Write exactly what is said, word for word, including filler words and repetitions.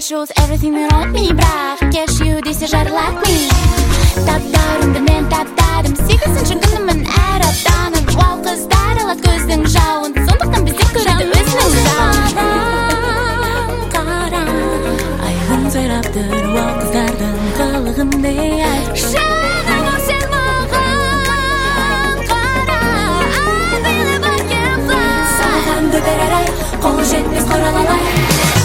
shows everything that on me, бірақ кеш you десе жарылат me. Таптарымды мен таптадым, сегізінші күнімін әр аптаның. Уау, қыздар алат көздің жауын, сондықтан бізде көреді өзінің жауын. Қара айғын сайраптыр, уау, қыздардың қылығындай ай. Шағын ол сен маған қара, I believe I can fly. Саған дөбер арай, қолы жетпес қоралалай.